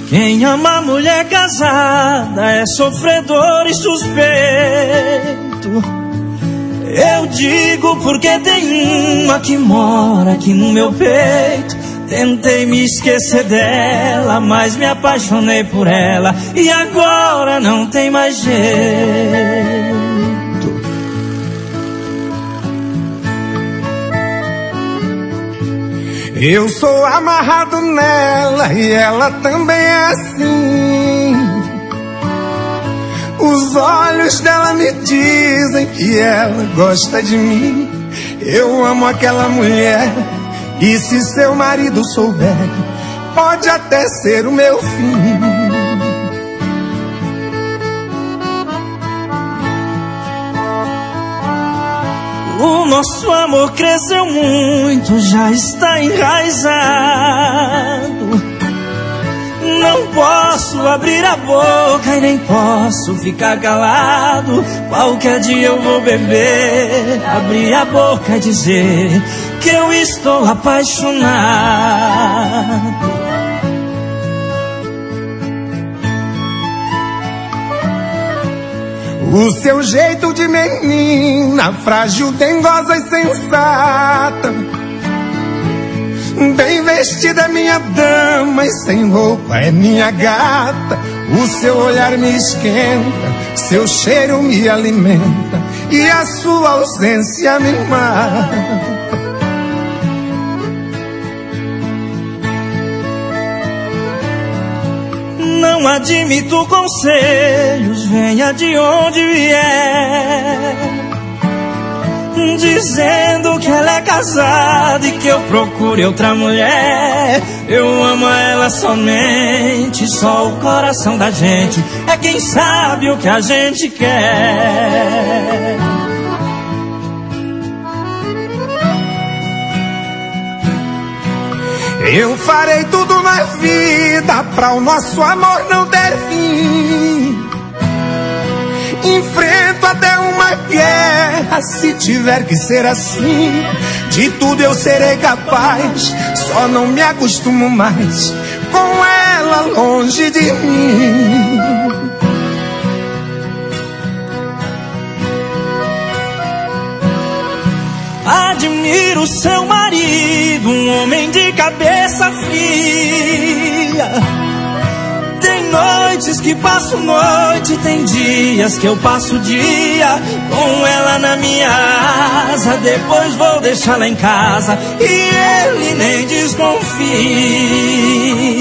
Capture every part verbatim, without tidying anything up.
Quem ama mulher casada é sofredor e suspeito. Eu digo porque tem uma que mora aqui no meu peito. Tentei me esquecer dela, mas me apaixonei por ela e agora não tem mais jeito. Eu sou amarrado nela e ela também é assim. Os olhos dela me dizem que ela gosta de mim. Eu amo aquela mulher e se seu marido souber, pode até ser o meu fim. O nosso amor cresceu muito, já está enraizado. Não posso abrir a boca e nem posso ficar calado. Qualquer dia eu vou beber, abrir a boca e dizer que eu estou apaixonado. O seu jeito de menina, frágil, dengosa e sensata. Bem vestida é minha dama e sem roupa é minha gata. O seu olhar me esquenta, seu cheiro me alimenta e a sua ausência me mata. Não admito conselhos, venha de onde vier, dizendo que ela é casada e que eu procure outra mulher. Eu amo ela somente, só o coração da gente é quem sabe o que a gente quer. Eu farei tudo na vida pra o nosso amor não ter fim. Enfrento até uma guerra se tiver que ser assim. De tudo eu serei capaz, só não me acostumo mais com ela longe de mim. Admiro seu marido, um homem de cabeça fria. Tem noites que passo noite, tem dias que eu passo dia com ela na minha asa. Depois vou deixá-la em casa e ele nem desconfia.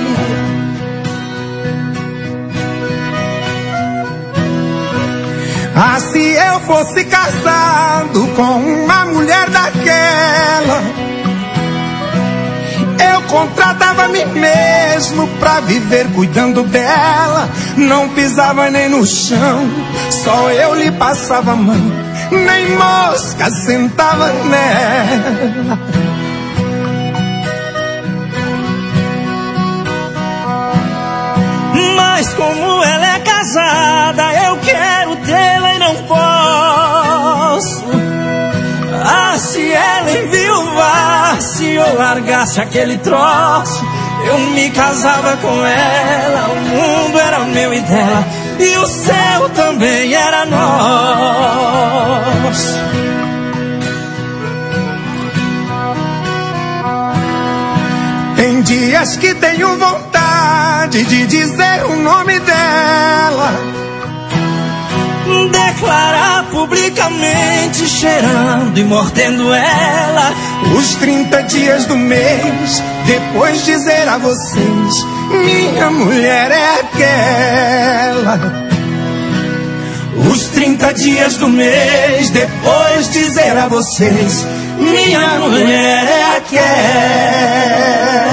Ah, se eu fosse casado com uma mulher daquela, eu contratava a mim mesmo pra viver cuidando dela. Não pisava nem no chão, só eu lhe passava a mão, nem mosca sentava nela. Mas como ela é casada, eu quero tê-la e não posso. Ah, se ela enviuvasse ou largasse aquele troço, eu me casava com ela. O mundo era meu e dela, e o céu também era nosso. Tem dias que tenho vontade de dizer o nome dela, declarar publicamente, cheirando e mordendo ela, os trinta dias do mês, depois dizer a vocês: minha mulher é aquela. Os trinta dias do mês, depois dizer a vocês: minha mulher é aquela.